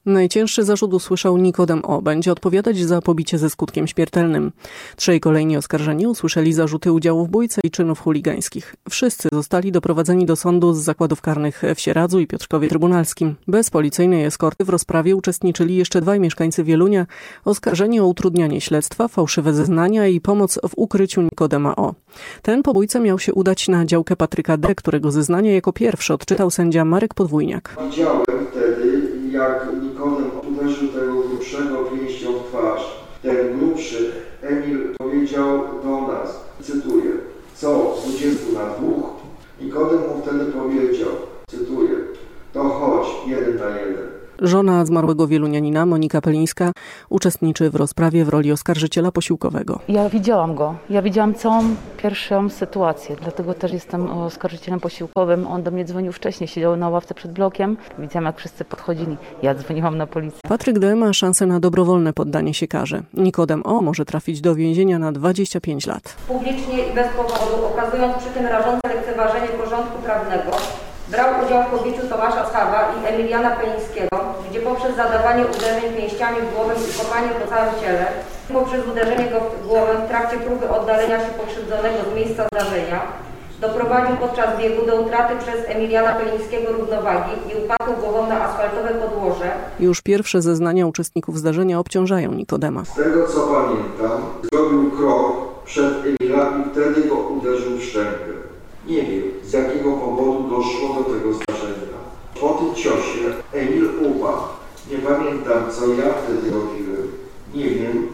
Najcięższy zarzut usłyszał Nikodem O. Będzie odpowiadać za pobicie ze skutkiem śmiertelnym. Trzej kolejni oskarżeni usłyszeli zarzuty udziału w bójce i czynów chuligańskich. Wszyscy zostali doprowadzeni do sądu z zakładów karnych w Sieradzu i Piotrkowie Trybunalskim. Bez policyjnej eskorty w rozprawie uczestniczyli jeszcze dwaj mieszkańcy Wielunia, oskarżeni o utrudnianie śledztwa, fałszywe zeznania i pomoc w ukryciu Nikodema O. Ten po bójce miał się udać na działkę Patryka D., którego zeznania jako pierwszy odczytał sędzia Marek Podwójniak. Widziałem wtedy, jak Nikodem uderzył tego grubszego pięścią w twarz. Ten grubszy, Emil, powiedział do nas, cytuję, co 20 na 2? Nikodem mu wtedy powiedział, cytuję, to chodź 1 na 1. Żona zmarłego wielunianina, Monika Pelińska, uczestniczy w rozprawie w roli oskarżyciela posiłkowego. Ja widziałam go. Ja widziałam całą pierwszą sytuację, dlatego też jestem oskarżycielem posiłkowym. On do mnie dzwonił wcześniej, siedział na ławce przed blokiem. Widziałam, jak wszyscy podchodzili. Ja dzwoniłam na policję. Patryk D. ma szansę na dobrowolne poddanie się karze. Nikodem O. może trafić do więzienia na 25 lat. Publicznie i bez powodu, okazując przy tym rażące lekceważenie porządku prawnego, brał udział w pobiciu Tomasza Schawa i Emiliana Pelińskiego, gdzie poprzez zadawanie uderzeń pięściami w głowę i kopanie po całym ciele, poprzez uderzenie go w głowę w trakcie próby oddalenia się pokrzywdzonego z miejsca zdarzenia, doprowadził podczas biegu do utraty przez Emiliana Pelińskiego równowagi i upadku głową na asfaltowe podłoże. Już pierwsze zeznania uczestników zdarzenia obciążają Nikodema. Z tego co pamiętam, zrobił krok przed Emila i wtedy go uderzył w szczękę. Nie wiem, z jakiego powodu doszło do tego zdarzenia. Po tym ciosie Emil upadł. Nie pamiętam, co ja wtedy robiłem. Nie wiem,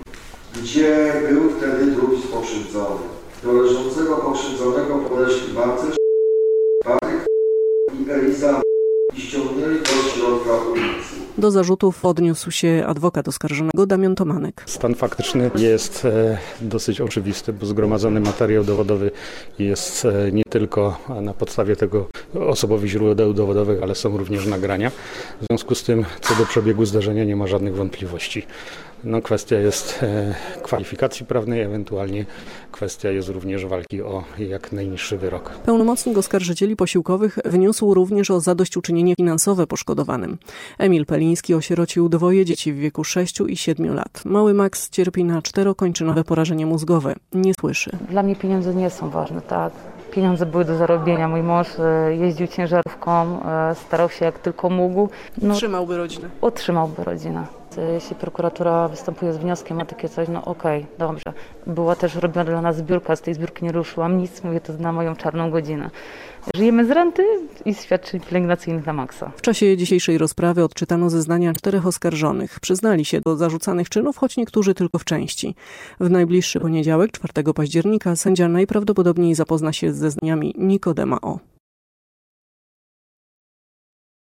gdzie był wtedy drugi pokrzywdzony. Do leżącego pokrzywdzonego podeszli Marcel, Patryk i Eliza i ściągnęli go z środka ulicy. Do zarzutów odniósł się adwokat oskarżonego Damian Tomanek. Stan faktyczny jest dosyć oczywisty, bo zgromadzony materiał dowodowy jest nie tylko na podstawie tego osobowych źródeł dowodowych, ale są również nagrania. W związku z tym co do przebiegu zdarzenia nie ma żadnych wątpliwości. Kwestia jest kwalifikacji prawnej, ewentualnie kwestia jest również walki o jak najniższy wyrok. Pełnomocnik oskarżycieli posiłkowych wniósł również o zadośćuczynienie finansowe poszkodowanym. Emil Peliński osierocił dwoje dzieci w wieku 6 i 7 lat. Mały Max cierpi na czterokończynowe porażenie mózgowe. Nie słyszy. Dla mnie pieniądze nie są ważne, tak. Pieniądze były do zarobienia. Mój mąż jeździł ciężarówką, starał się jak tylko mógł. Utrzymałby rodzinę. Utrzymałby rodzinę. Jeśli prokuratura występuje z wnioskiem o takie coś, okej, dobrze. Była też robiona dla nas zbiórka, z tej zbiórki nie ruszyłam nic, mówię to na moją czarną godzinę. Żyjemy z renty i z świadczeń pielęgnacyjnych na maksa. W czasie dzisiejszej rozprawy odczytano zeznania 4 oskarżonych. Przyznali się do zarzucanych czynów, choć niektórzy tylko w części. W najbliższy poniedziałek, 4 października, sędzia najprawdopodobniej zapozna się z zeznaniami Nikodema O.